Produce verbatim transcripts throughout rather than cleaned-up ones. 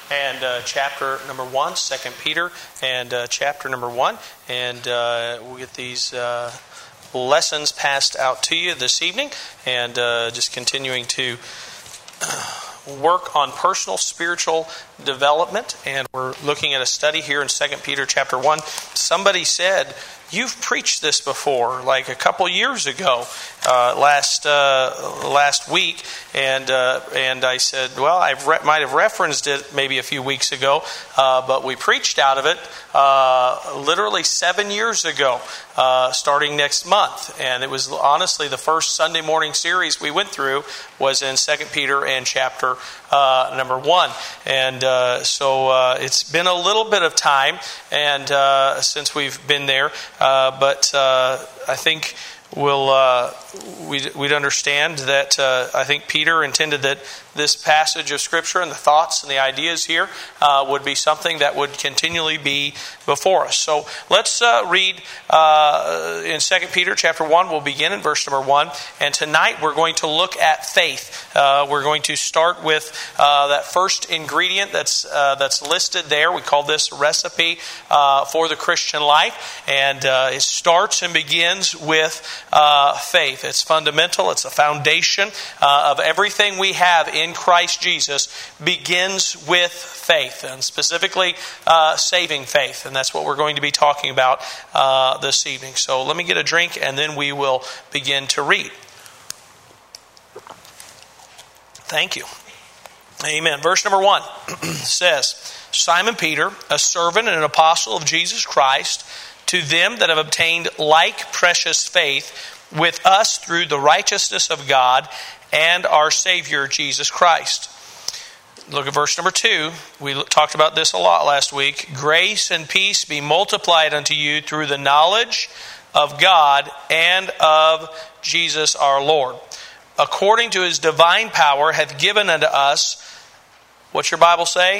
and uh, chapter number one, Second Peter, and uh, chapter number one, and uh, we'll get these uh, lessons passed out to you this evening, and uh, just continuing to work on personal spiritual development. And we're looking at a study here in Second Peter chapter one. Somebody said, "You've preached this before, like a couple years ago, uh, last uh, last week," and uh, and I said, "Well, I re- might have referenced it maybe a few weeks ago, uh, but we preached out of it uh, literally seven years ago, uh, starting next month, and it was honestly the first Sunday morning series we went through was in Second Peter and chapter uh, number one, and uh, so uh, it's been a little bit of time, and uh, since we've been there." Uh, but uh, I think we'll uh, we'd, we'd understand that uh, I think Peter intended that this passage of Scripture and the thoughts and the ideas here uh, would be something that would continually be before us. So let's uh, read uh, in Second Peter chapter one. We'll begin in verse number one. And tonight we're going to look at faith. Uh, we're going to start with uh, that first ingredient that's uh, that's listed there. We call this recipe uh, for the Christian life. And uh, it starts and begins with uh, faith. It's fundamental. It's a foundation uh, of everything we have in Christ Jesus. Begins with faith, and specifically uh, saving faith. And that's what we're going to be talking about uh, this evening. So let me get a drink and then we will begin to read. Thank you. Amen. Verse number one says, "Simon Peter, a servant and an apostle of Jesus Christ, to them that have obtained like precious faith with us through the righteousness of God and our Savior Jesus Christ." Look at verse number two. We talked about this a lot last week. "Grace and peace be multiplied unto you through the knowledge of God and of Jesus our Lord, according to His divine power hath given unto us," what's your Bible say?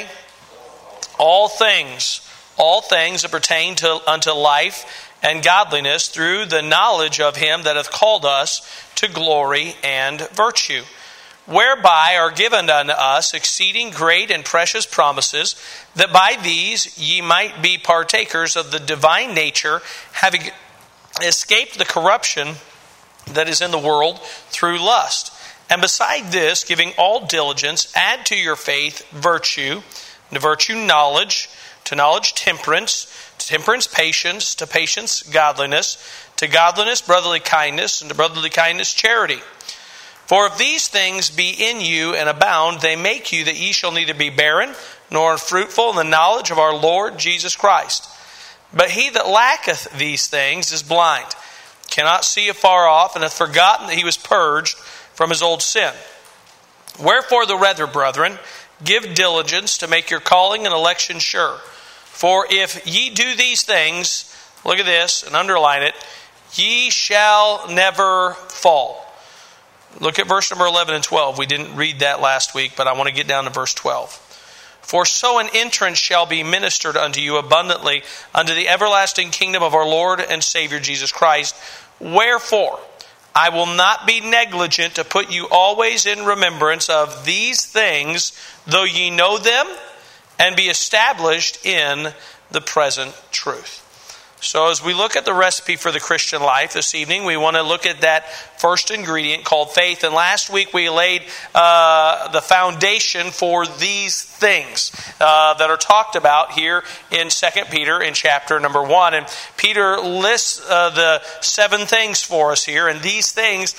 "All things, all things that pertain to unto life and godliness through the knowledge of Him that hath called us to glory and virtue, whereby are given unto us exceeding great and precious promises, that by these ye might be partakers of the divine nature, having escaped the corruption that is in the world through lust. And beside this, giving all diligence, add to your faith virtue, to virtue knowledge, to knowledge temperance, to temperance patience, to patience godliness, to godliness brotherly kindness, and to brotherly kindness charity. For if these things be in you and abound, they make you that ye shall neither be barren nor unfruitful in the knowledge of our Lord Jesus Christ. But he that lacketh these things is blind, cannot see afar off, and hath forgotten that he was purged from his old sin. Wherefore the rather, brethren, give diligence to make your calling and election sure. For if ye do these things," look at this and underline it, "ye shall never fall." Look at verse number eleven and twelve. We didn't read that last week, but I want to get down to verse twelve. "For so an entrance shall be ministered unto you abundantly unto the everlasting kingdom of our Lord and Savior Jesus Christ. Wherefore I will not be negligent to put you always in remembrance of these things, though ye know them, and be established in the present truth." So as we look at the recipe for the Christian life this evening, we want to look at that first ingredient called faith. And last week we laid uh, the foundation for these things uh, that are talked about here in Second Peter in chapter number one. And Peter lists uh, the seven things for us here, and these things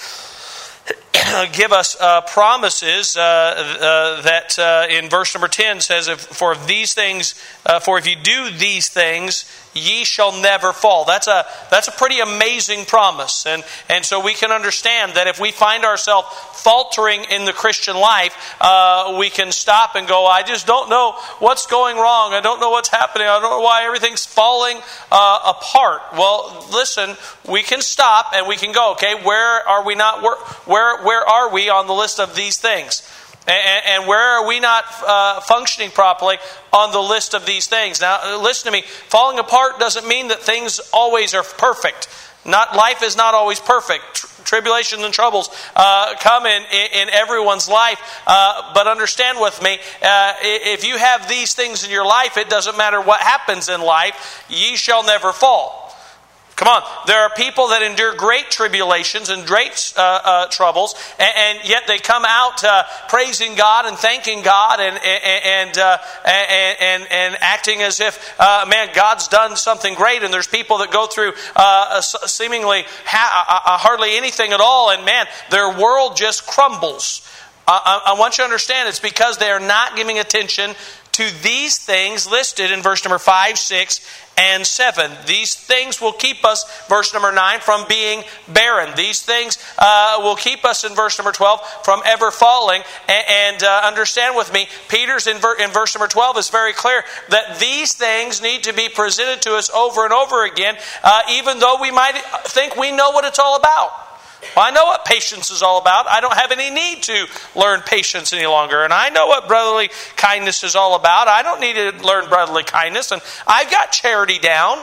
give us uh, promises uh, uh, that uh, in verse number ten says, if, "For if these things, uh, for if you do these things, ye shall never fall." That's a that's a pretty amazing promise, and and so we can understand that if we find ourselves faltering in the Christian life, uh, we can stop and go, "I just don't know what's going wrong. I don't know what's happening. I don't know why everything's falling uh, apart." Well, listen, we can stop and we can go, okay, where are we not? Where where where are we on the list of these things? And, and where are we not uh, functioning properly on the list of these things? Now, listen to me. Falling apart doesn't mean that things always are perfect. Not life is not always perfect. Tr- tribulations and troubles uh, come in, in, in everyone's life. Uh, but understand with me, uh, if you have these things in your life, it doesn't matter what happens in life, ye shall never fall. Come on, there are people that endure great tribulations and great uh, uh, troubles, and, and yet they come out uh, praising God and thanking God and and uh, and, and and acting as if, uh, man, God's done something great. And there's people that go through uh, seemingly ha- uh, hardly anything at all, and man, their world just crumbles. I, I want you to understand it's because they are not giving attention to these things listed in verse number five, six, and seven. These things will keep us, verse number nine, from being barren. These things uh, will keep us, in verse number twelve, from ever falling. And, and uh, understand with me, Peter's in, ver- in verse number twelve is very clear that these things need to be presented to us over and over again, uh, even though we might think we know what it's all about. Well, I know what patience is all about. I don't have any need to learn patience any longer. And I know what brotherly kindness is all about. I don't need to learn brotherly kindness. And I've got charity down.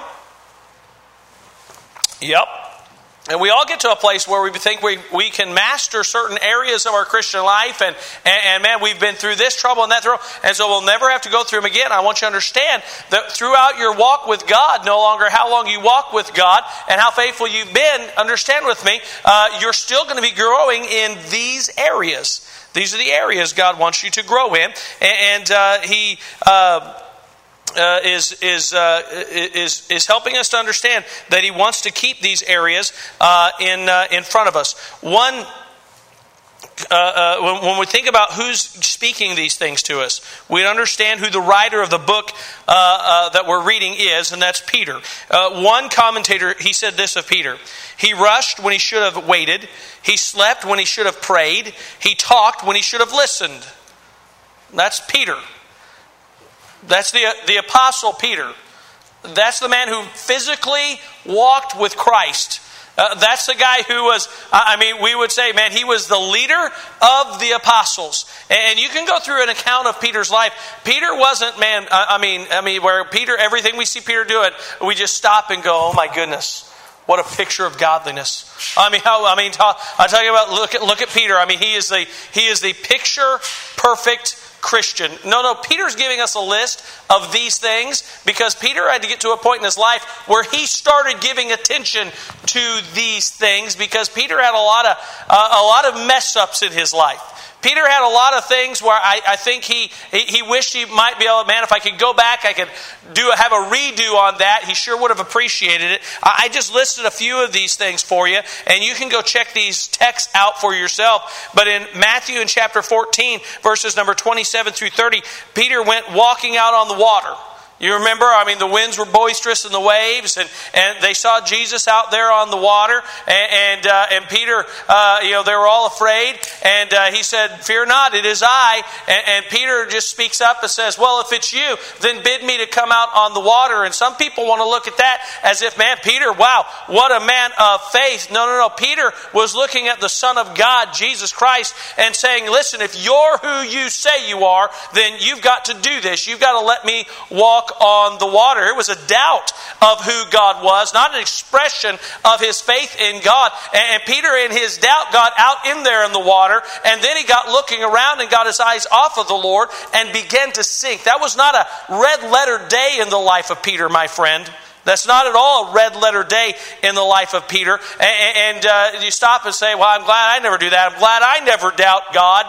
Yep. And we all get to a place where we think we, we can master certain areas of our Christian life. And, and, and man, we've been through this trouble and that trouble. And so we'll never have to go through them again. I want you to understand that throughout your walk with God, no longer how long you walk with God and how faithful you've been, understand with me, uh, you're still going to be growing in these areas. These are the areas God wants you to grow in. And, and uh, He... Uh, Uh, is is uh, is is helping us to understand that He wants to keep these areas uh, in uh, in front of us. One, uh, uh, when, when we think about who's speaking these things to us, we understand who the writer of the book uh, uh, that we're reading is, and that's Peter. Uh, one commentator, he said this of Peter: he rushed when he should have waited. He slept when he should have prayed. He talked when he should have listened. That's Peter. That's the the Apostle Peter. That's the man who physically walked with Christ. Uh, that's the guy who was, I mean, we would say, man, he was the leader of the apostles. And you can go through an account of Peter's life. Peter wasn't, man, I mean, I mean, where Peter, everything we see Peter doing, we just stop and go, oh my goodness, what a picture of godliness. I mean, how, I mean, talk, I tell you about, look at look at Peter. I mean, he is the he is the picture perfect Christian. No, no, Peter's giving us a list of these things because Peter had to get to a point in his life where he started giving attention to these things because Peter had a lot of uh, a lot of mess ups in his life. Peter had a lot of things where I, I think he, he he wished he might be able to, man, if I could go back, I could do have a redo on that. He sure would have appreciated it. I just listed a few of these things for you, and you can go check these texts out for yourself. But in Matthew in chapter fourteen, verses number twenty-seven through thirty, Peter went walking out on the water. You remember, I mean, the winds were boisterous and the waves, and, and they saw Jesus out there on the water, and and, uh, and Peter, uh, you know, they were all afraid, and uh, he said, "Fear not, it is I." And, and Peter just speaks up and says, "Well, if it's you, then bid me to come out on the water." And some people want to look at that as if, man, Peter, wow, what a man of faith. No, no, no. Peter was looking at the Son of God, Jesus Christ, and saying, listen, if you're who you say you are, then you've got to do this. You've got to let me walk on the water. It was a doubt of who God was, not an expression of his faith in God. And Peter, in his doubt, got out in there in the water, and then he got looking around and got his eyes off of the Lord and began to sink. That was not a red letter day in the life of Peter, my friend. That's not at all a red letter day in the life of Peter. And, and uh, you stop and say, well, I'm glad I never do that. I'm glad I never doubt God.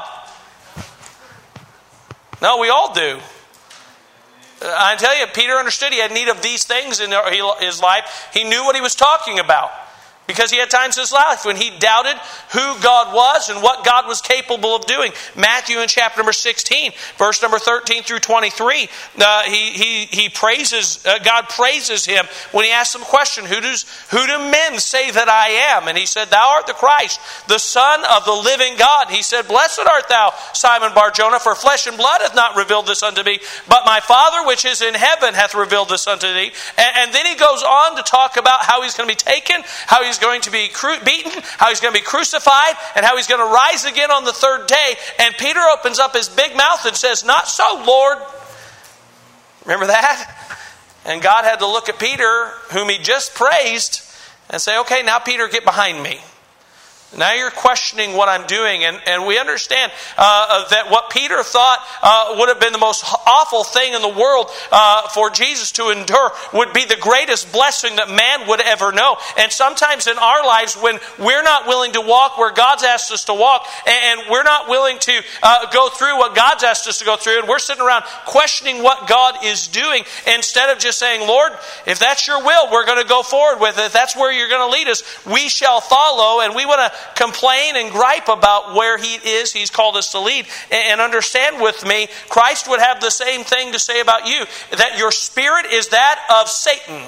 No, we all do. I tell you, Peter understood he had need of these things in his life. He knew what he was talking about. Because he had times in his life when he doubted who God was and what God was capable of doing. Matthew in chapter number sixteen, verse number thirteen through twenty-three, uh, he he he praises uh, God praises him when he asks him a question: Who does who do men say that I am? And he said, "Thou art the Christ, the Son of the living God." He said, "Blessed art thou, Simon Bar-Jonah, for flesh and blood hath not revealed this unto me, but my Father which is in heaven hath revealed this unto thee." And, and then he goes on to talk about how he's going to be taken, how he's he's going to be cru- beaten, how he's going to be crucified, and how he's going to rise again on the third day. And Peter opens up his big mouth and says, "Not so, Lord." Remember that? And God had to look at Peter, whom he just praised, and say, "Okay, now Peter, get behind me. Now you're questioning what I'm doing." And, and we understand uh, that what Peter thought uh, would have been the most awful thing in the world uh, for Jesus to endure would be the greatest blessing that man would ever know. And sometimes in our lives, when we're not willing to walk where God's asked us to walk, and we're not willing to uh, go through what God's asked us to go through, and we're sitting around questioning what God is doing, instead of just saying, "Lord, if that's your will, we're going to go forward with it. If that's where you're going to lead us, we shall follow." And we want to complain and gripe about where he is he's called us to lead. And understand with me, Christ would have the same thing to say about you, that your spirit is that of Satan.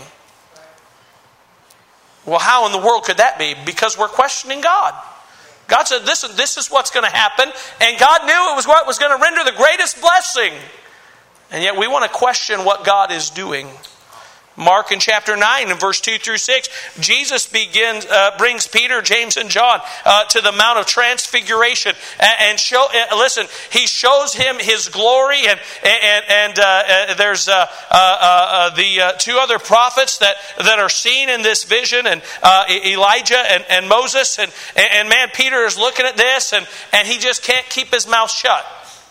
Well, how in the world could that be? Because we're questioning God. God said, "Listen, this is what's going to happen," and God knew it was what was going to render the greatest blessing. And yet we want to question what God is doing. Mark in chapter nine and verse two through six, Jesus begins, uh, brings Peter, James, and John uh, to the Mount of Transfiguration, and, and show. Uh, listen, he shows him his glory, and and and uh, uh, there's uh, uh, uh, the uh, two other prophets that, that are seen in this vision, and uh, Elijah and, and Moses, and, and and man, Peter is looking at this, and and he just can't keep his mouth shut.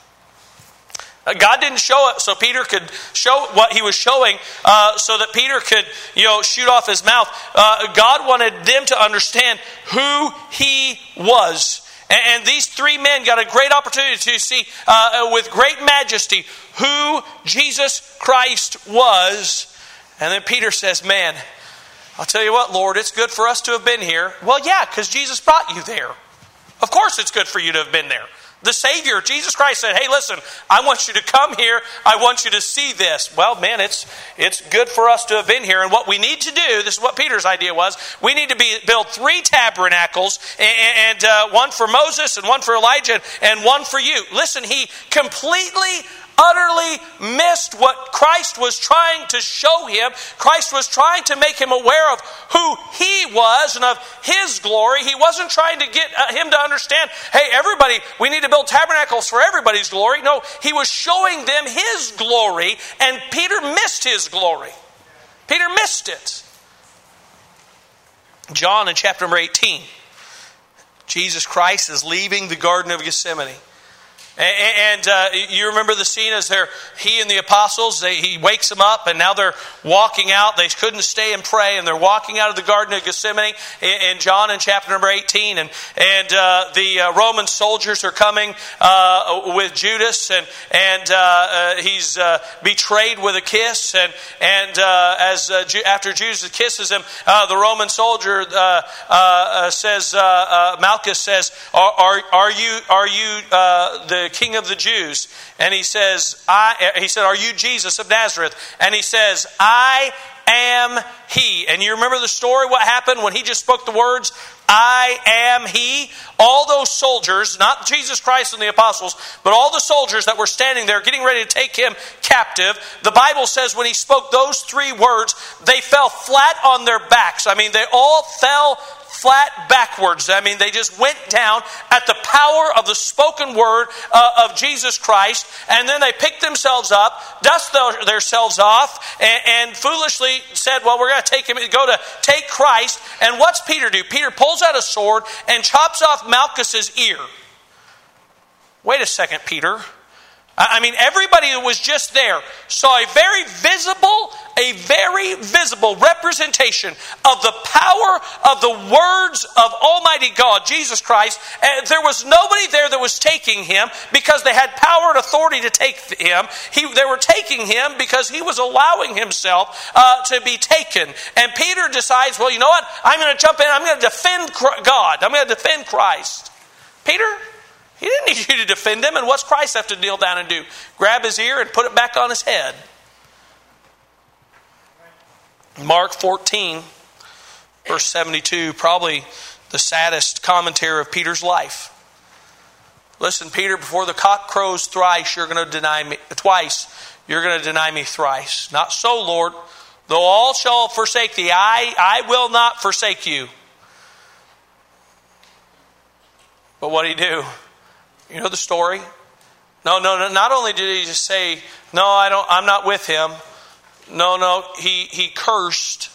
God didn't show it so Peter could show what he was showing, uh, so that Peter could, you know, shoot off his mouth. Uh, God wanted them to understand who he was. And, and these three men got a great opportunity to see uh, with great majesty who Jesus Christ was. And then Peter says, "Man, I'll tell you what, Lord, it's good for us to have been here." Well, yeah, because Jesus brought you there. Of course it's good for you to have been there. The Savior, Jesus Christ, said, "Hey, listen, I want you to come here. I want you to see this." Well, man, it's it's good for us to have been here. And what we need to do, this is what Peter's idea was, we need to be build three tabernacles, and, and uh, one for Moses, and one for Elijah, and one for you. Listen, he completely, utterly missed what Christ was trying to show him. Christ was trying to make him aware of who he was and of his glory. He wasn't trying to get uh, him to understand, "Hey, everybody, we need to build tabernacles for everybody's glory." No, he was showing them his glory, and Peter missed his glory. Peter missed it. John in chapter number eighteen, Jesus Christ is leaving the Garden of Gethsemane. And uh, you remember the scene as they're, he and the apostles, they, he wakes them up, and now they're walking out. They couldn't stay and pray, and they're walking out of the Garden of Gethsemane in John in chapter number eighteen. And, and uh, the uh, Roman soldiers are coming uh, with Judas, and, and uh, uh, he's uh, betrayed with a kiss. And, and uh, as uh, after Judas kisses him, uh, the Roman soldier uh, uh, says, uh, uh, Malchus says, are, are, are you, are you uh, the King of the Jews? And he says, I, he said, "Are you Jesus of Nazareth?" And he says, "I am he." And you remember the story, what happened when he just spoke the words, "I am he"? All those soldiers, not Jesus Christ and the apostles, but all the soldiers that were standing there getting ready to take him captive, the Bible says when he spoke those three words, they fell flat on their backs. I mean, they all fell flat backwards. I mean, they just went down at the power of the spoken word uh, of Jesus Christ, and then they picked themselves up, dust themselves off, and, and foolishly said, "Well, we're going to take him, go to take Christ." And what's Peter do? Peter pulls out a sword and chops off Malchus's ear. Wait a second, Peter. I mean, everybody who was just there saw a very visible, a very visible representation of the power of the words of Almighty God, Jesus Christ. And there was nobody there that was taking him because they had power and authority to take him. He, they were taking him because he was allowing himself uh, to be taken. And Peter decides, well, you know what? I'm going to jump in. I'm going to defend God. I'm going to defend Christ. Peter? He didn't need you to defend him. And what's Christ have to kneel down and do? Grab his ear and put it back on his head. Mark fourteen, verse seventy-two, probably the saddest commentary of Peter's life. Listen, Peter, before the cock crows thrice, you're going to deny me twice. You're going to deny me thrice. Not so, Lord. Though all shall forsake thee, I, I will not forsake you. But what did he do? You know the story? No, no, no. Not only did he just say, no, I don't, I'm not with him. No, no. He, he cursed.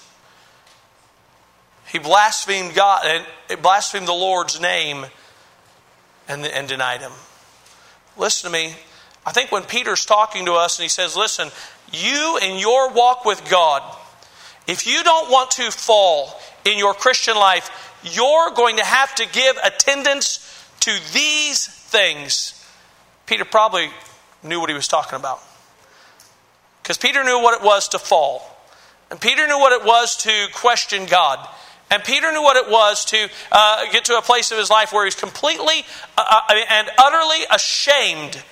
He blasphemed God and blasphemed the Lord's name and, and denied him. Listen to me. I think when Peter's talking to us and he says, listen, you in your walk with God, if you don't want to fall in your Christian life, you're going to have to give attendance to these things. Peter probably knew what he was talking about. Because Peter knew what it was to fall. And Peter knew what it was to question God. And Peter knew what it was to uh, get to a place of his life where he's completely uh, and utterly ashamed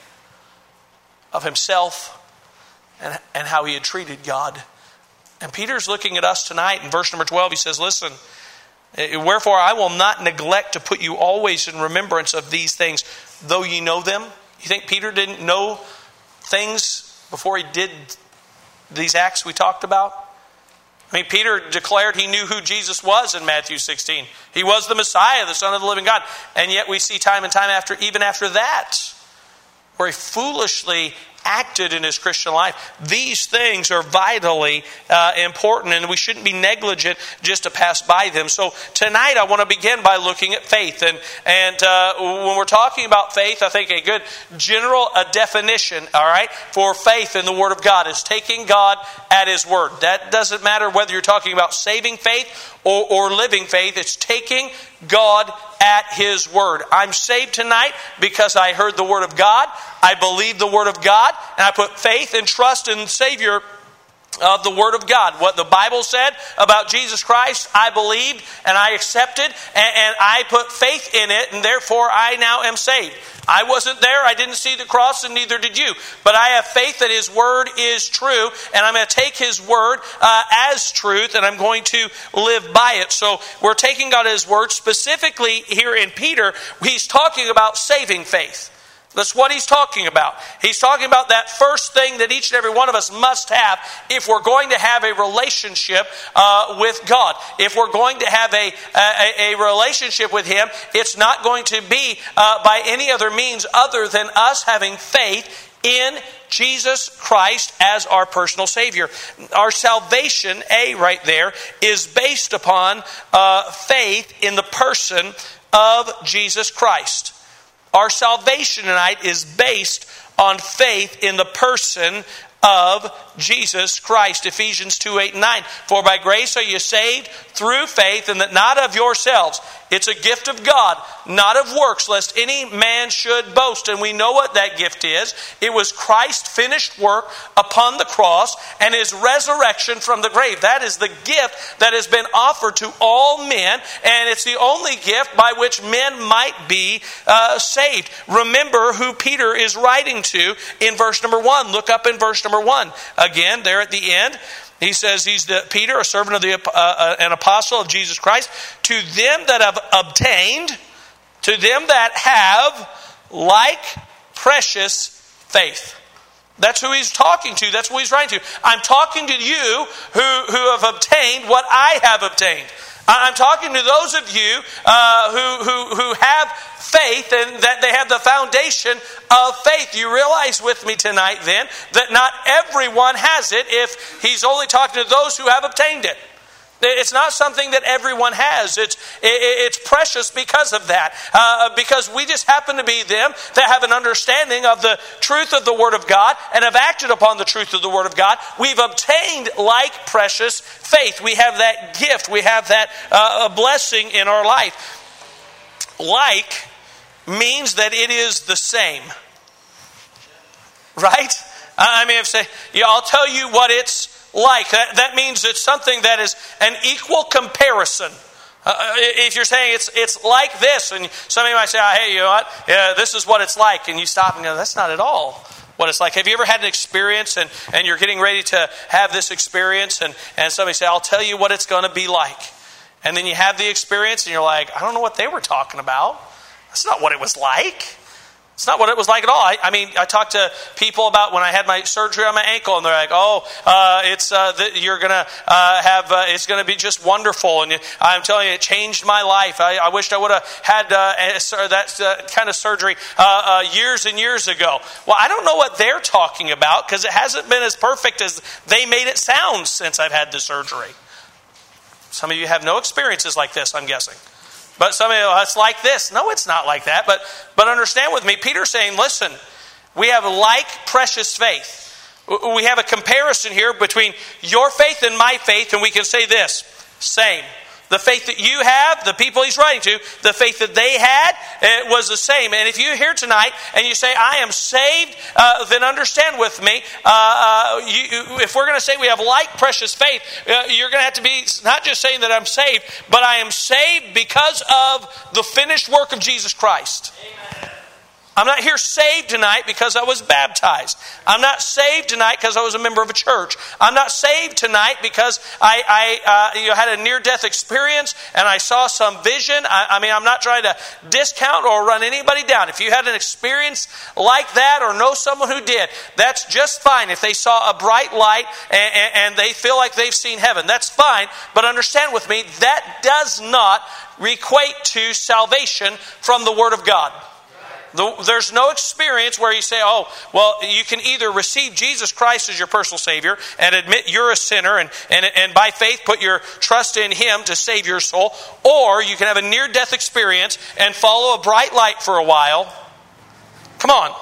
of himself and, and how he had treated God. And Peter's looking at us tonight in verse number twelve. He says, listen, wherefore I will not neglect to put you always in remembrance of these things, though ye know them. You think Peter didn't know things before he did these acts we talked about? I mean, Peter declared he knew who Jesus was in Matthew sixteen. He was the Messiah, the Son of the living God. And yet we see time and time after, even after that, where he foolishly acted in his Christian life. These things are vitally uh, important, and we shouldn't be negligent just to pass by them. So tonight I want to begin by looking at faith. And and uh, when we're talking about faith, I think a good general uh, definition, all right, for faith in the Word of God is taking God at His Word. That doesn't matter whether you're talking about saving faith or, or living faith. It's taking God at His Word. I'm saved tonight because I heard the Word of God. I believe the Word of God. And I put faith and trust in the Savior of the Word of God. What the Bible said about Jesus Christ, I believed and I accepted. And, and I put faith in it. And therefore I now am saved. I wasn't there. I didn't see the cross, and neither did you. But I have faith that His Word is true. And I'm going to take His Word uh, as truth. And I'm going to live by it. So we're taking God at His Word. Specifically here in Peter, he's talking about saving faith. That's what he's talking about. He's talking about that first thing that each and every one of us must have if we're going to have a relationship uh, with God. If we're going to have a, a, a relationship with Him, it's not going to be uh, by any other means other than us having faith in Jesus Christ as our personal Savior. Our salvation, A, right there, is based upon uh, faith in the person of Jesus Christ. Our salvation tonight is based on faith in the person of Jesus Christ. Ephesians two, eight, and nine. For by grace are you saved through faith, and that not of yourselves. It's a gift of God, not of works, lest any man should boast. And we know what that gift is. It was Christ's finished work upon the cross and His resurrection from the grave. That is the gift that has been offered to all men, and it's the only gift by which men might be uh, saved. Remember who Peter is writing to in verse number one. Look up in verse number one. Again, there at the end. He says he's the Peter, a servant of the uh, uh, an apostle of Jesus Christ, to them that have obtained, to them that have like precious faith. That's who he's talking to. That's what he's writing to. I'm talking to you who, who have obtained what I have obtained. I'm talking to those of you uh, who, who, who have faith and that they have the foundation of faith. You realize with me tonight then that not everyone has it if he's only talking to those who have obtained it. It's not something that everyone has. It's it's precious because of that. Uh, because we just happen to be them that have an understanding of the truth of the Word of God and have acted upon the truth of the Word of God. We've obtained like precious faith. We have that gift. We have that uh, blessing in our life. Like means that it is the same. Right? I mean, if say, yeah, I'll tell you what it's like. That, that means it's something that is an equal comparison. Uh, if you're saying it's it's like this, and somebody might say, oh, hey, you know what? Yeah, this is what it's like. And you stop and go, that's not at all what it's like. Have you ever had an experience and, and you're getting ready to have this experience and, and somebody say, I'll tell you what it's going to be like. And then you have the experience and you're like, I don't know what they were talking about. That's not what it was like. It's not what it was like at all. I, I mean, I talked to people about when I had my surgery on my ankle, and they're like, "Oh, uh, it's uh, the, you're gonna uh, have uh, it's gonna be just wonderful." And I'm telling you, it changed my life. I, I wished I would have had uh, that uh, kind of surgery uh, uh, years and years ago. Well, I don't know what they're talking about because it hasn't been as perfect as they made it sound since I've had the surgery. Some of you have no experiences like this, I'm guessing. But some of you, oh, it's like this. No, it's not like that. But but understand with me, Peter's saying, listen, we have like precious faith. We have a comparison here between your faith and my faith, and we can say this, same. The faith that you have, the people he's writing to, the faith that they had, it was the same. And if you're here tonight and you say, I am saved, uh, then understand with me, uh, uh, you, if we're going to say we have like precious faith, uh, you're going to have to be not just saying that I'm saved, but I am saved because of the finished work of Jesus Christ. Amen. I'm not here saved tonight because I was baptized. I'm not saved tonight because I was a member of a church. I'm not saved tonight because I, I uh, you know, had a near-death experience and I saw some vision. I, I mean, I'm not trying to discount or run anybody down. If you had an experience like that or know someone who did, that's just fine. If they saw a bright light and, and, and they feel like they've seen heaven, that's fine. But understand with me, that does not equate to salvation from the Word of God. The, there's no experience where you say, oh, well, you can either receive Jesus Christ as your personal Savior and admit you're a sinner and, and, and by faith put your trust in Him to save your soul, or you can have a near-death experience and follow a bright light for a while. Come on.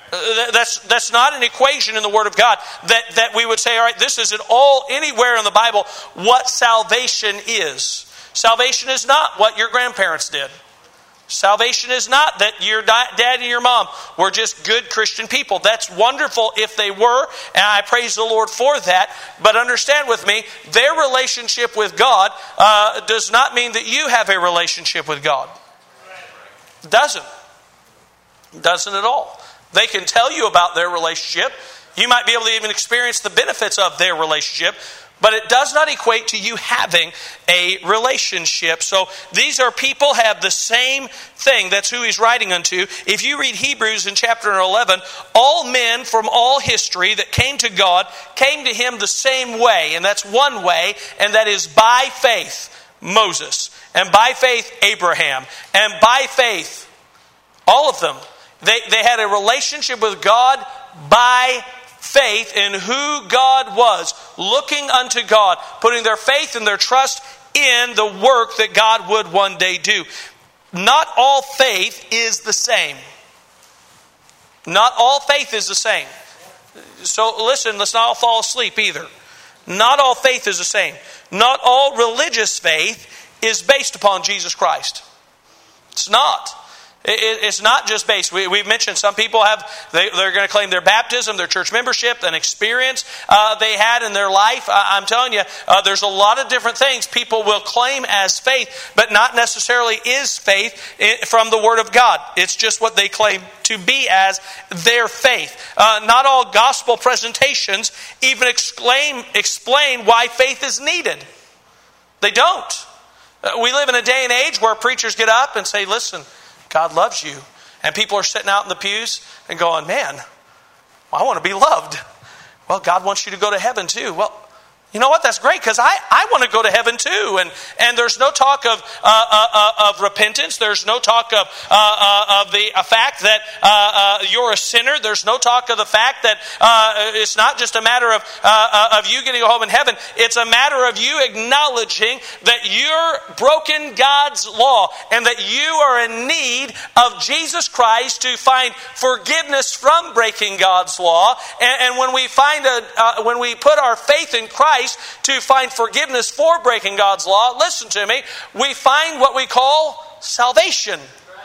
That's that's not an equation in the Word of God that, that we would say, all right, this isn't all anywhere in the Bible what salvation is. Salvation is not what your grandparents did. Salvation is not that your dad and your mom were just good Christian people. That's wonderful if they were, and I praise the Lord for that. But understand with me, their relationship with God uh, does not mean that you have a relationship with God. It doesn't. It doesn't at all. They can tell you about their relationship. You might be able to even experience the benefits of their relationship, but it does not equate to you having a relationship. So these are people have the same thing. That's who he's writing unto. If you read Hebrews in chapter eleven, all men from all history that came to God came to Him the same way. And that's one way, and that is by faith, Moses. And by faith, Abraham. And by faith, all of them. They, they had a relationship with God by faith in who God was, looking unto God, putting their faith and their trust in the work that God would one day do. Not all faith is the same. Not all faith is the same. So listen, let's not all fall asleep either. Not all faith is the same. Not all religious faith is based upon Jesus Christ. It's not. It's not just based. We, we've mentioned some people have, they, they're going to claim their baptism, their church membership, an experience uh, they had in their life. Uh, I'm telling you, uh, there's a lot of different things people will claim as faith, but not necessarily is faith from the Word of God. It's just what they claim to be as their faith. Uh, not all gospel presentations even explain, explain why faith is needed. They don't. Uh, we live in a day and age where preachers get up and say, listen, God loves you. And people are sitting out in the pews and going, man, I want to be loved. Well, God wants you to go to heaven too. Well, you know what? That's great because I, I want to go to heaven too. And and there's no talk of uh, uh, of repentance. There's no talk of uh, uh, of the uh, fact that uh, uh, you're a sinner. There's no talk of the fact that uh, it's not just a matter of uh, of you getting a home in heaven. It's a matter of you acknowledging that you're broken God's law and that you are in need of Jesus Christ to find forgiveness from breaking God's law. And, and when we find a uh, when we put our faith in Christ to find forgiveness for breaking God's law, listen to me, we find what we call salvation.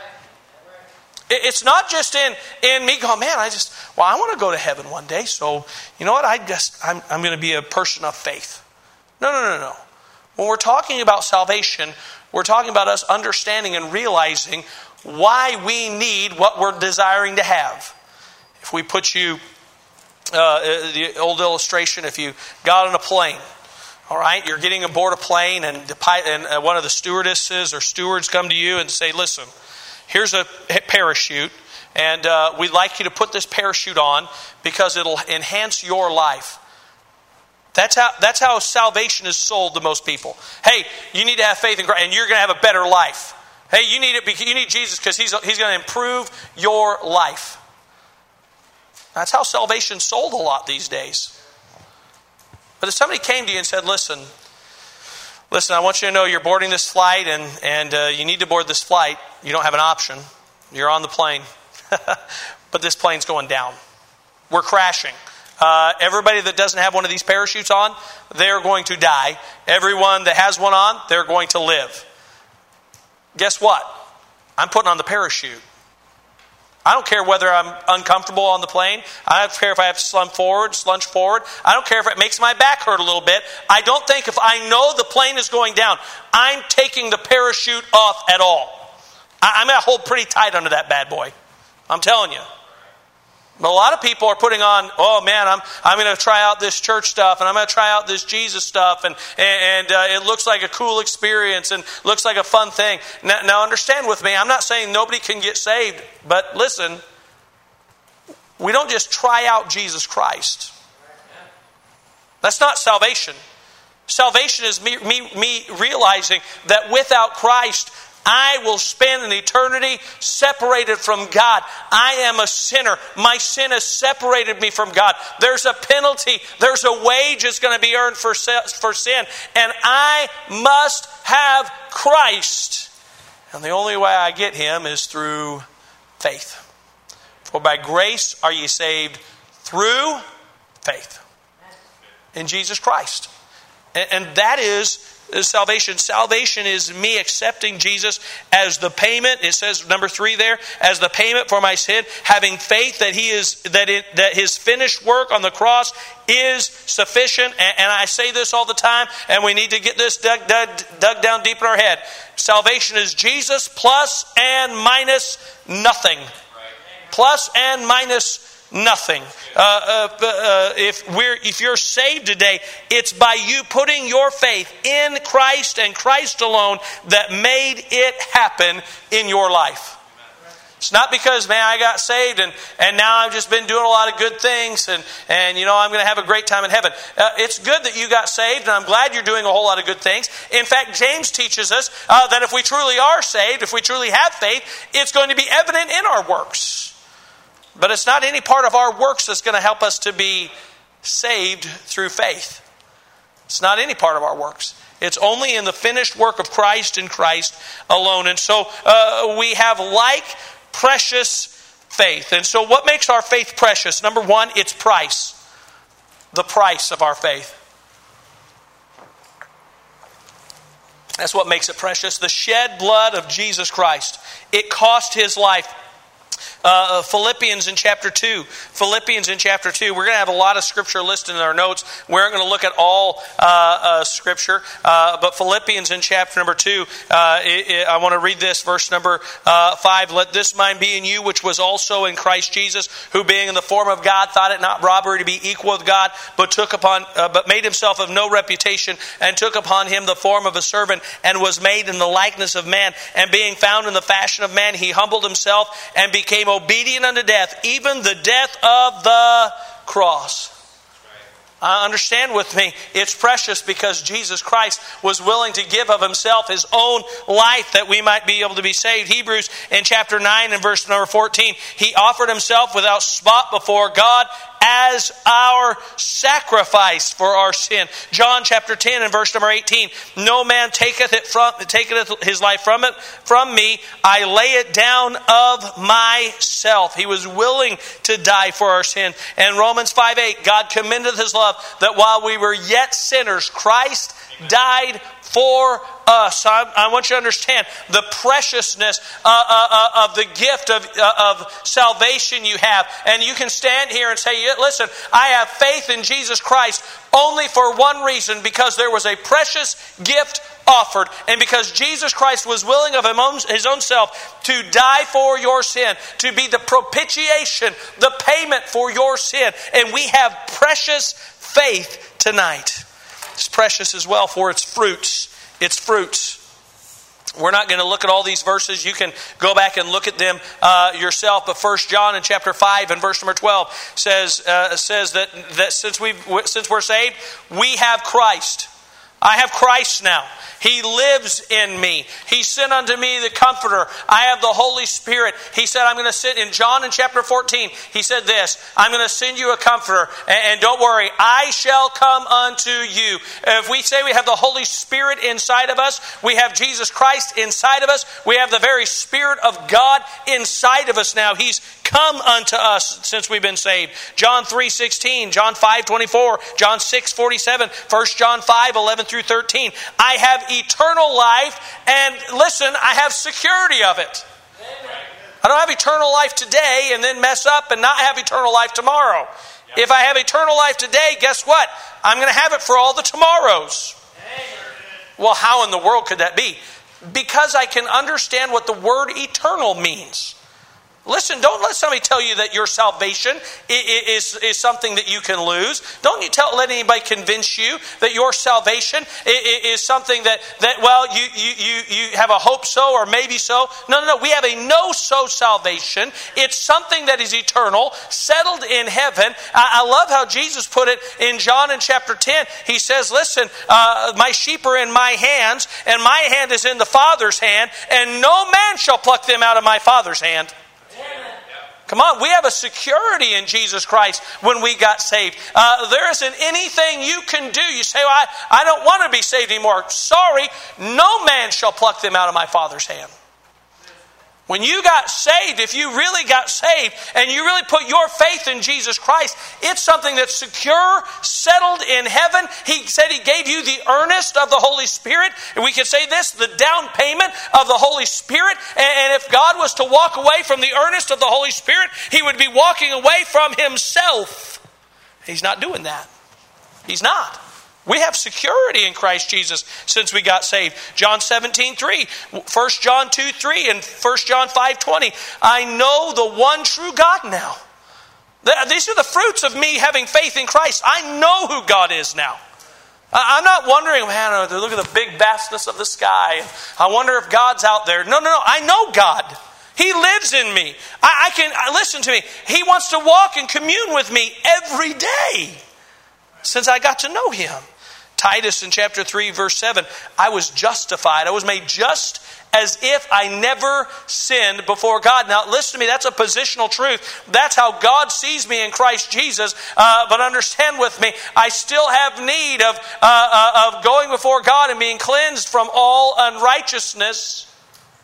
It's not just in, in me going, man, I just, well, I want to go to heaven one day, so you know what, I just, I'm, I'm going to be a person of faith. No, no, no, no. When we're talking about salvation, we're talking about us understanding and realizing why we need what we're desiring to have. If we put you Uh, the old illustration, if you got on a plane, all right, you're getting aboard a plane and, the pilot, and uh, one of the stewardesses or stewards come to you and say, listen, here's a parachute And uh, we'd like you to put this parachute on because it'll enhance your life. That's how that's how salvation is sold to most people. Hey, you need to have faith in Christ, and you're going to have a better life. Hey, you need it. You need Jesus because he's he's going to improve your life. That's how salvation's sold a lot these days. But if somebody came to you and said, "Listen, listen, I want you to know you're boarding this flight, and and uh, you need to board this flight. You don't have an option. You're on the plane, but this plane's going down. We're crashing." Uh, everybody that doesn't have one of these parachutes on, they're going to die. Everyone that has one on, they're going to live. Guess what? I'm putting on the parachute. I don't care whether I'm uncomfortable on the plane. I don't care if I have to slump forward, slunch forward. I don't care if it makes my back hurt a little bit. I don't think if I know the plane is going down, I'm taking the parachute off at all. I, I'm going to hold pretty tight under that bad boy. I'm telling you. But a lot of people are putting on, oh man, I'm I'm going to try out this church stuff, and I'm going to try out this Jesus stuff, and and uh, it looks like a cool experience and looks like a fun thing. Now, now understand with me, I'm not saying nobody can get saved, but listen, we don't just try out Jesus Christ. That's not salvation. Salvation is me, me, me realizing that without Christ, I will spend an eternity separated from God. I am a sinner. My sin has separated me from God. There's a penalty. There's a wage that's going to be earned for for sin. And I must have Christ. And the only way I get Him is through faith. For by grace are ye saved through faith in Jesus Christ. And, and that is salvation. Salvation is me accepting Jesus as the payment. It says number three there, as the payment for my sin, having faith that He is that it that His finished work on the cross is sufficient. And, and I say this all the time, and we need to get this dug, dug, dug down deep in our head. Salvation is Jesus plus and minus nothing. Plus and minus nothing. Uh, uh, uh, if we're if you're saved today, it's by you putting your faith in Christ and Christ alone that made it happen in your life. It's not because, man, I got saved and, and now I've just been doing a lot of good things and, and you know, I'm going to have a great time in heaven. Uh, it's good that you got saved, and I'm glad you're doing a whole lot of good things. In fact, James teaches us uh, that if we truly are saved, if we truly have faith, it's going to be evident in our works. But it's not any part of our works that's going to help us to be saved through faith. It's not any part of our works. It's only in the finished work of Christ and Christ alone. And so uh, we have like precious faith. And so what makes our faith precious? Number one, it's price. The price of our faith. That's what makes it precious. The shed blood of Jesus Christ. It cost His life. Uh, Philippians in chapter two. Philippians in chapter two. We're going to have a lot of scripture listed in our notes. We aren't going to look at all uh, uh, scripture. Uh, but Philippians in chapter number two. Uh, it, it, I want to read this, verse number uh, five. Let this mind be in you, which was also in Christ Jesus, who being in the form of God, thought it not robbery to be equal with God, but took upon, uh, but made Himself of no reputation, and took upon Him the form of a servant, and was made in the likeness of man. And being found in the fashion of man, He humbled Himself and became obedient unto death, even the death of the cross. Uh, understand with me, it's precious because Jesus Christ was willing to give of Himself His own life that we might be able to be saved. Hebrews in chapter nine and verse number fourteen, He offered Himself without spot before God as our sacrifice for our sin. John chapter ten and verse number eighteen, no man taketh it from taketh his life from it from me. I lay it down of myself. He was willing to die for our sin. And Romans five eight, God commendeth His love that while we were yet sinners, Christ died for us. I, I want you to understand the preciousness uh, uh, uh, of the gift of, uh, of salvation you have. And you can stand here and say, listen, I have faith in Jesus Christ only for one reason, because there was a precious gift offered, and because Jesus Christ was willing of His own self to die for your sin, to be the propitiation, the payment for your sin. And we have precious faith tonight. It's precious as well for its fruits. Its fruits. We're not going to look at all these verses. You can go back and look at them uh, yourself. But First John in chapter five and verse number twelve says uh, says that that since we since we're saved, we have Christ. I have Christ now. He lives in me. He sent unto me the Comforter. I have the Holy Spirit. He said, I'm going to sit in John in chapter fourteen. He said this, I'm going to send you a Comforter. And, and don't worry, I shall come unto you. If we say we have the Holy Spirit inside of us, we have Jesus Christ inside of us. We have the very Spirit of God inside of us now. He's come unto us since we've been saved. John three sixteen, John five twenty-four, John six forty-seven, First John five eleven through thirteen. I have eternal life, and listen, I have security of it. I don't have eternal life today and then mess up and not have eternal life tomorrow. If I have eternal life today, guess what? I'm going to have it for all the tomorrows. Well, how in the world could that be? Because I can understand what the word eternal means. Listen, don't let somebody tell you that your salvation is, is something that you can lose. Don't you tell, let anybody convince you that your salvation is something that, that well, you, you, you have a hope so or maybe so. No, no, no. We have a no-so salvation. It's something that is eternal, settled in heaven. I, I love how Jesus put it in John in chapter ten. He says, listen, uh, my sheep are in my hands, and my hand is in the Father's hand, and no man shall pluck them out of my Father's hand. Come on, we have a security in Jesus Christ when we got saved. Uh, there isn't anything you can do. You say, well, I, I don't want to be saved anymore. Sorry, no man shall pluck them out of my Father's hand. When you got saved, if you really got saved and you really put your faith in Jesus Christ, it's something that's secure, settled in heaven. He said He gave you the earnest of the Holy Spirit. And we could say this, the down payment of the Holy Spirit. And if God was to walk away from the earnest of the Holy Spirit, He would be walking away from Himself. He's not doing that. He's not. We have security in Christ Jesus since we got saved. John seventeen three, First John two three, and First John five twenty. I know the one true God now. These are the fruits of me having faith in Christ. I know who God is now. I'm not wondering, man, look at the big vastness of the sky. I wonder if God's out there. No, no, no. I know God. He lives in me. I, I can, listen to me. He wants to walk and commune with me every day since I got to know Him. Titus in chapter three verse seven, I was justified. I was made just as if I never sinned before God. Now listen to me, that's a positional truth. That's how God sees me in Christ Jesus. Uh, but understand with me, I still have need of, uh, uh, of going before God and being cleansed from all unrighteousness.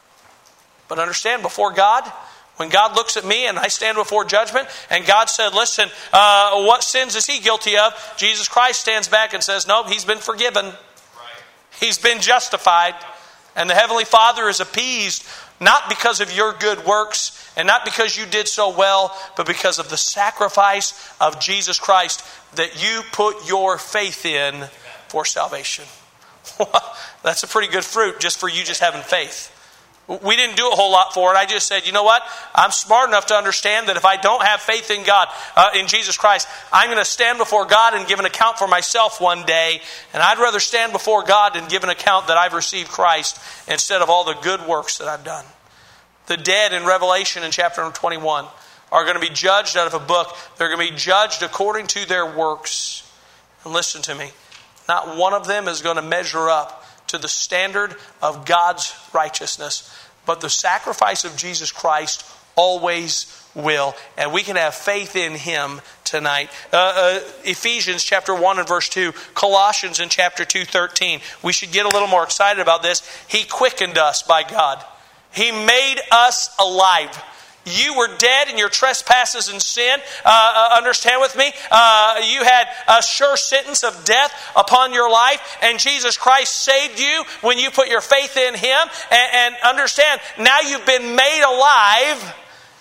But understand, before God, when God looks at me and I stand before judgment and God said, listen, uh, what sins is He guilty of? Jesus Christ stands back and says, nope, He's been forgiven. Right. He's been justified. And the Heavenly Father is appeased, not because of your good works and not because you did so well, but because of the sacrifice of Jesus Christ that you put your faith in for salvation. That's a pretty good fruit just for you just having faith. We didn't do a whole lot for it. I just said, you know what? I'm smart enough to understand that if I don't have faith in God, uh, in Jesus Christ, I'm going to stand before God and give an account for myself one day. And I'd rather stand before God and give an account that I've received Christ instead of all the good works that I've done. The dead in Revelation in chapter twenty-one are going to be judged out of a book. They're going to be judged according to their works. And listen to me. Not one of them is going to measure up to the standard of God's righteousness. But the sacrifice of Jesus Christ always will. And we can have faith in Him tonight. Uh, uh, Ephesians chapter one and verse two. Colossians in chapter two, thirteen. We should get a little more excited about this. He quickened us by God. He made us alive. You were dead in your trespasses and sin. Uh, uh, understand with me? Uh, you had a sure sentence of death upon your life. And Jesus Christ saved you when you put your faith in Him. And, and understand, now you've been made alive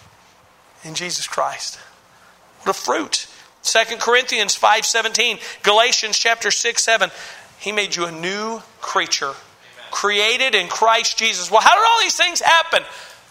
in Jesus Christ. What a fruit. Second Corinthians five seventeen. Galatians chapter six seven. He made you a new creature. Amen. Created in Christ Jesus. Well, how did all these things happen?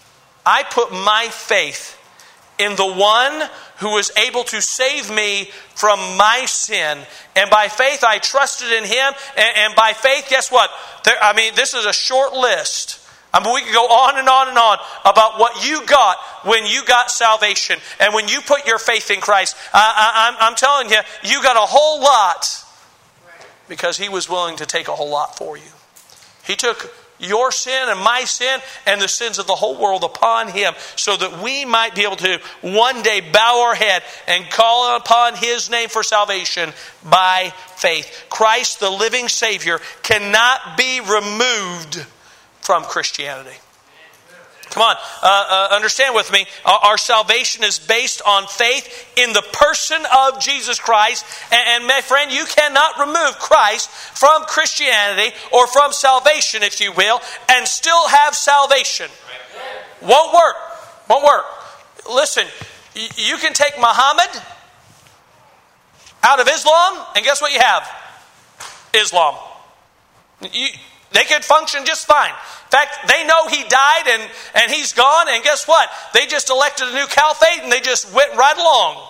I put my faith in the one who was able to save me from my sin. And by faith, I trusted in Him. And, and by faith, guess what? There, I mean, this is a short list I mean, we could go on and on and on about what you got when you got salvation and when you put your faith in Christ. I, I, I'm, I'm telling you, you got a whole lot because He was willing to take a whole lot for you. He took your sin and my sin and the sins of the whole world upon Him so that we might be able to one day bow our head and call upon His name for salvation by faith. Christ, the living Savior, cannot be removed from Christianity. Come on, uh, uh, understand with me. Our, our salvation is based on faith in the person of Jesus Christ. And, and my friend, you cannot remove Christ from Christianity or from salvation, if you will, and still have salvation. Won't work. Won't work. Listen, y- you can take Muhammad out of Islam, and guess what you have? Islam. You, they could function just fine. In fact, they know he died and, and he's gone, and guess what? They just elected a new caliphate and they just went right along.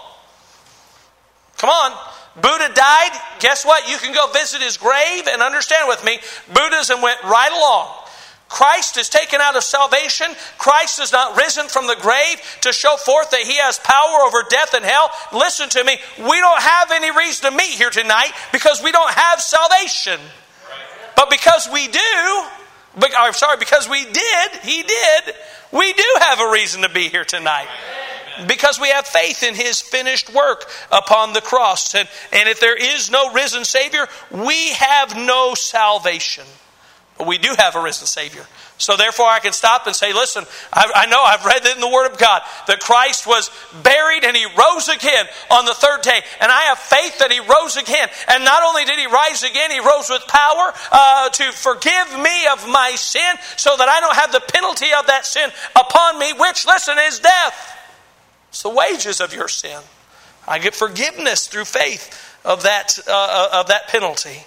Come on. Buddha died. Guess what? You can go visit his grave and understand with me, Buddhism went right along. Christ is taken out of salvation. Christ is not risen from the grave to show forth that He has power over death and hell. Listen to me. We don't have any reason to meet here tonight because we don't have salvation. But because we do, but, I'm sorry, because we did, He did, we do have a reason to be here tonight. Because we have faith in His finished work upon the cross. And, and if there is no risen Savior, we have no salvation. But we do have a risen Savior. So therefore I can stop and say, listen, I, I know I've read it in the Word of God that Christ was buried and He rose again on the third day. And I have faith that He rose again. And not only did He rise again, He rose with power uh, to forgive me of my sin so that I don't have the penalty of that sin upon me, which, listen, is death. It's the wages of your sin. I get forgiveness through faith of that, uh, of that penalty.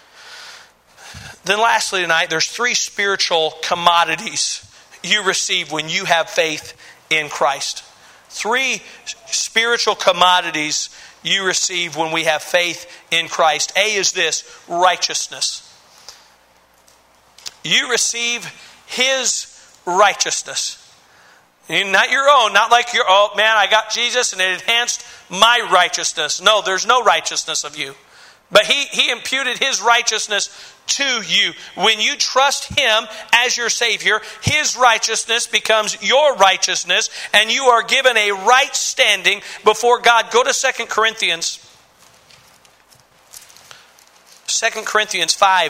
Then lastly tonight, there's three spiritual commodities you receive when you have faith in Christ. Three spiritual commodities you receive when we have faith in Christ. A is this, righteousness. You receive His righteousness. Not your own, not like your, oh man, I got Jesus and it enhanced my righteousness. No, there's no righteousness of you. But he, he imputed His righteousness to you. When you trust Him as your Savior, His righteousness becomes your righteousness, and you are given a right standing before God. Go to Second Corinthians. Second Corinthians five.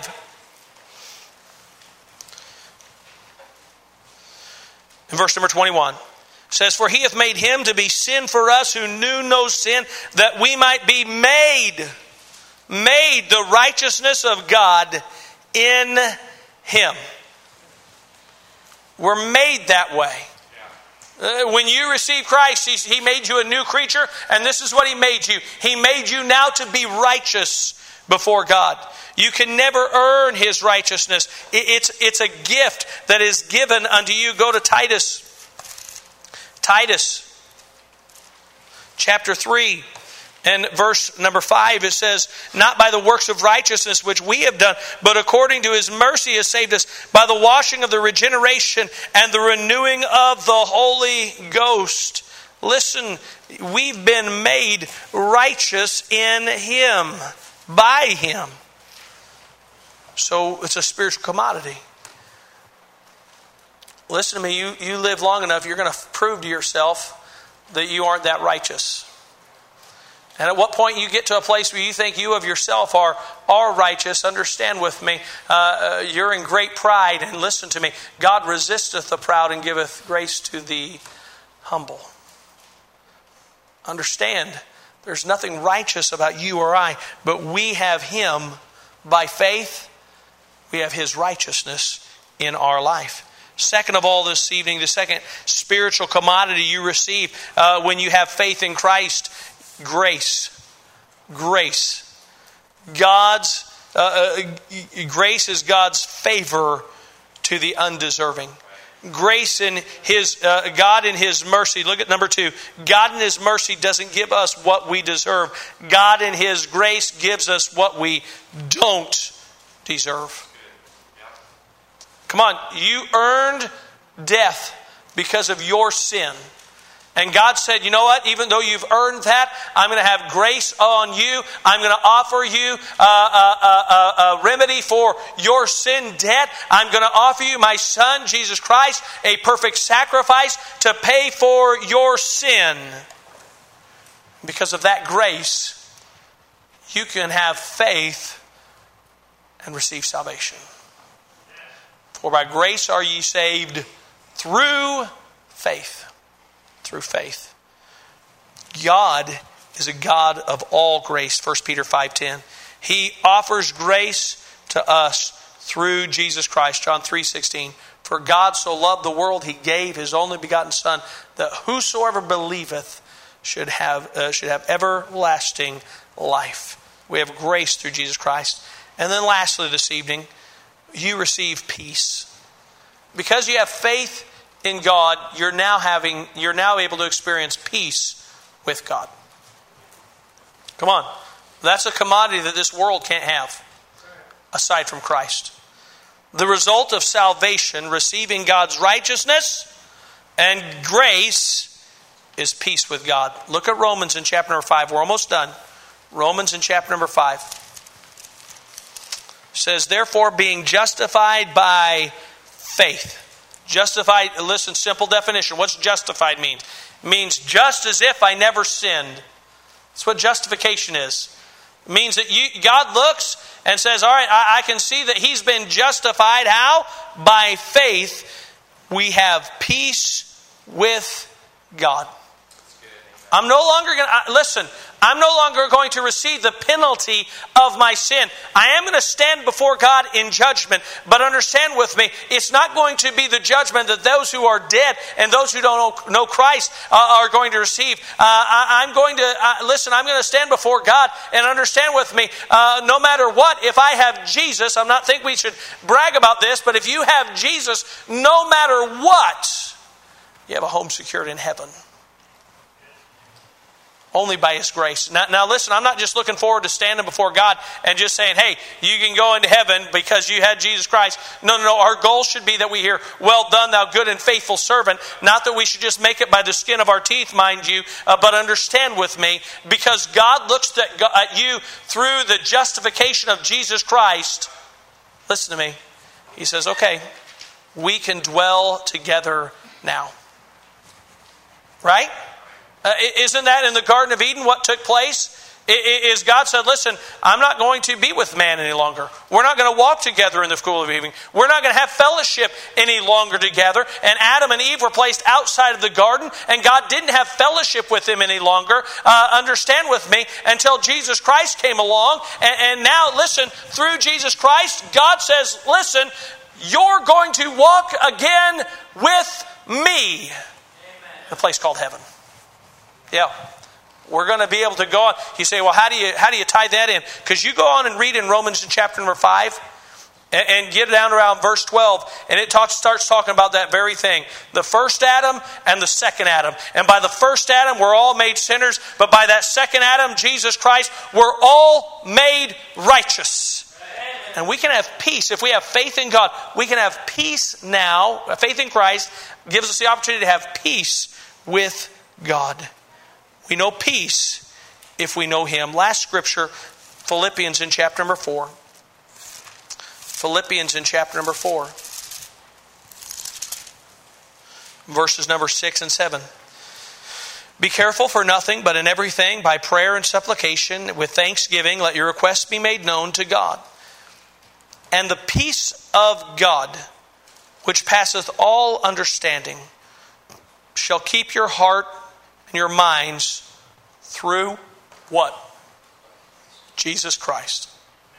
In verse number twenty-one. It says, for He hath made Him to be sin for us who knew no sin, that we might be made made the righteousness of God in Him. We're made that way. Uh, when you receive Christ, he, he made you a new creature, and this is what He made you. He made you now to be righteous before God. You can never earn His righteousness. It, it's, it's a gift that is given unto you. Go to Titus. Titus chapter three. And verse number five, it says, not by the works of righteousness which we have done, but according to His mercy has saved us by the washing of the regeneration and the renewing of the Holy Ghost. Listen, we've been made righteous in Him, by Him. So it's a spiritual commodity. Listen to me, you, you live long enough, you're going to prove to yourself that you aren't that righteous. And at what point you get to a place where you think you of yourself are, are righteous, understand with me, uh, you're in great pride. And listen to me, God resisteth the proud and giveth grace to the humble. Understand, there's nothing righteous about you or I, but we have Him by faith. We have His righteousness in our life. Second of all this evening, the second spiritual commodity you receive uh, when you have faith in Christ, grace. Grace. God's uh, uh, grace is God's favor to the undeserving. Grace in His uh, God in His mercy. Look at number two. God in His mercy doesn't give us what we deserve. God in His grace gives us what we don't deserve. Come on, you earned death because of your sin. And God said, you know what? Even though you've earned that, I'm going to have grace on you. I'm going to offer you a, a, a, a remedy for your sin debt. I'm going to offer you my Son, Jesus Christ, a perfect sacrifice to pay for your sin. Because of that grace, you can have faith and receive salvation. For by grace are ye saved through faith. Through faith. God is a God of all grace. First Peter five ten. He offers grace to us through Jesus Christ. John three sixteen. For God so loved the world, He gave His only begotten Son, that whosoever believeth should have uh, should have everlasting life. We have grace through Jesus Christ. And then lastly this evening, you receive peace. Because you have faith in God, you're now having you're now able to experience peace with God. Come on. That's a commodity that this world can't have aside from Christ. The result of salvation, receiving God's righteousness and grace, is peace with God. Look at Romans in chapter number five. We're almost done. Romans in chapter number five. It says, therefore, being justified by faith. Justified, listen, simple definition. What's justified mean? It means just as if I never sinned. That's what justification is. It means that you, God looks and says, all right, I, I can see that He's been justified. How? By faith, we have peace with God. I'm no longer going to, listen, I'm no longer going to receive the penalty of my sin. I am going to stand before God in judgment. But understand with me, it's not going to be the judgment that those who are dead and those who don't know Christ uh, are going to receive. Uh, I, I'm going to, uh, listen, I'm going to stand before God and understand with me, uh, no matter what, if I have Jesus, I'm not think we should brag about this, but if you have Jesus, no matter what, you have a home secured in heaven. Only by His grace. Now, now listen, I'm not just looking forward to standing before God and just saying, hey, you can go into heaven because you had Jesus Christ. No, no, no. Our goal should be that we hear, well done, thou good and faithful servant. Not that we should just make it by the skin of our teeth, mind you, uh, but understand with me, because God looks at, at you through the justification of Jesus Christ. Listen to me. He says, okay, we can dwell together now. Right? Uh, isn't that in the Garden of Eden what took place? Is God said, listen, I'm not going to be with man any longer. We're not going to walk together in the cool of evening. We're not going to have fellowship any longer together. And Adam and Eve were placed outside of the garden, and God didn't have fellowship with them any longer. Uh, understand with me, until Jesus Christ came along. And, and now, listen, through Jesus Christ, God says, listen, you're going to walk again with me. Amen. The place called heaven. Yeah, we're going to be able to go on. You say, well, how do you how do you tie that in? Because you go on and read in Romans in chapter number five and, and get down around verse twelve, and it talks, starts talking about that very thing. The first Adam and the second Adam. And by the first Adam, we're all made sinners. But by that second Adam, Jesus Christ, we're all made righteous. And we can have peace. If we have faith in God, we can have peace now. Faith in Christ gives us the opportunity to have peace with God. We know peace if we know Him. Last scripture, Philippians in chapter number four. Philippians in chapter number four. Verses number six and seven. Be careful for nothing, but in everything, by prayer and supplication, with thanksgiving, let your requests be made known to God. And the peace of God, which passeth all understanding, shall keep your heart and your minds through what? Jesus Christ.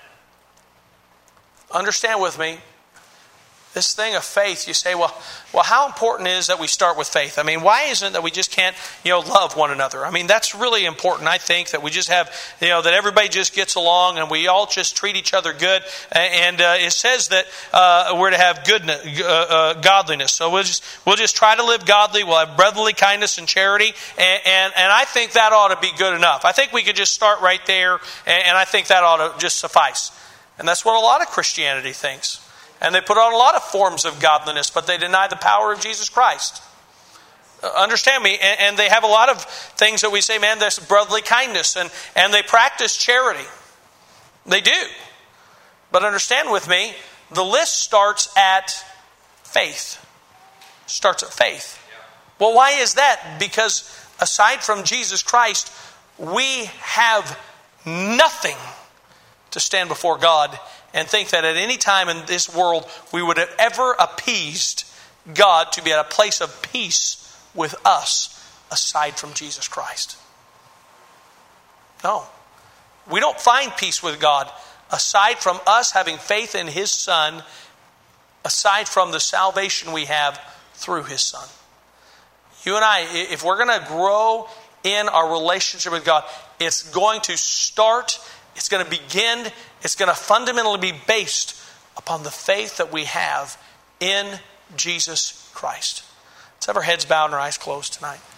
Understand with me, this thing of faith, you say, well, well, how important is that we start with faith? I mean, why isn't it that we just can't, you know, love one another? I mean, that's really important. I think that we just have, you know, that everybody just gets along and we all just treat each other good. And uh, it says that uh, we're to have goodness, uh, uh, godliness. So we'll just we'll just try to live godly. We'll have brotherly kindness and charity, and and, and I think that ought to be good enough. I think we could just start right there, and, and I think that ought to just suffice. And that's what a lot of Christianity thinks. And they put on a lot of forms of godliness, but they deny the power of Jesus Christ. Uh, understand me. And, and they have a lot of things that we say, man, there's brotherly kindness. And, and they practice charity. They do. But understand with me, the list starts at faith. Starts at faith. Well, why is that? Because aside from Jesus Christ, we have nothing to stand before God and think that at any time in this world we would have ever appeased God to be at a place of peace with us aside from Jesus Christ. No. We don't find peace with God aside from us having faith in His Son, aside from the salvation we have through His Son. You and I, if we're going to grow in our relationship with God, it's going to start, it's going to begin, it's going to fundamentally be based upon the faith that we have in Jesus Christ. Let's have our heads bowed and our eyes closed tonight.